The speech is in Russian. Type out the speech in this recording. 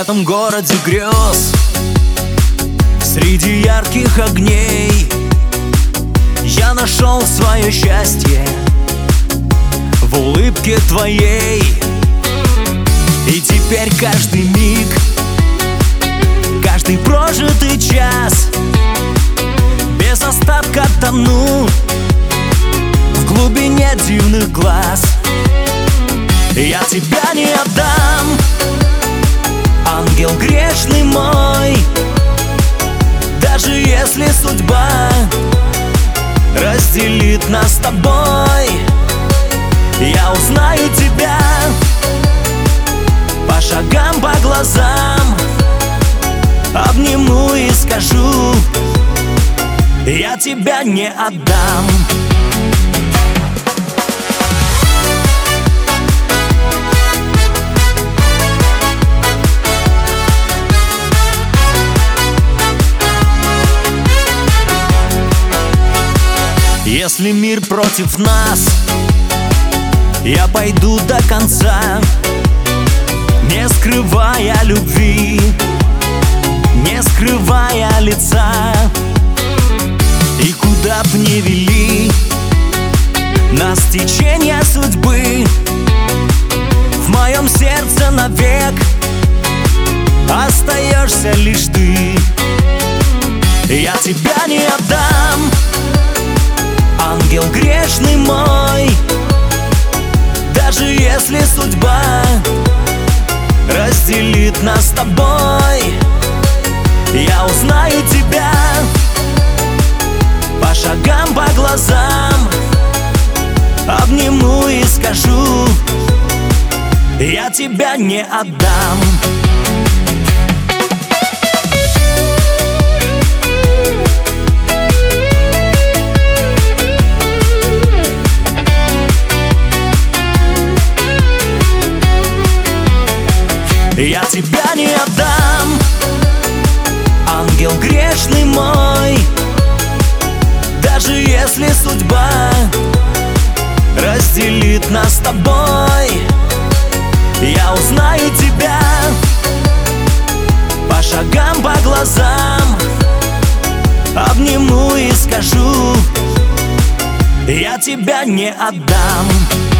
этом городе грез, среди ярких огней, я нашел свое счастье в улыбке твоей. И теперь каждый миг, каждый прожитый час без остатка тону в глубине дивных глаз. Я тебя не отдам, ангел грешный мой, даже если судьба разделит нас с тобой. Я узнаю тебя по шагам, по глазам, обниму и скажу: я тебя не отдам. Если мир против нас, я пойду до конца, не скрывая любви, не скрывая лица. И куда б ни вели нас течения судьбы, в моем сердце навек остаешься лишь ты. Я тебя не отдам, ангел грешный мой, даже если судьба разделит нас с тобой. Я узнаю тебя по шагам, по глазам, обниму и скажу: я тебя не отдам. Я тебя не отдам, ангел грешный мой, даже если судьба разделит нас с тобой. Я узнаю тебя по шагам, по глазам, обниму и скажу: я тебя не отдам.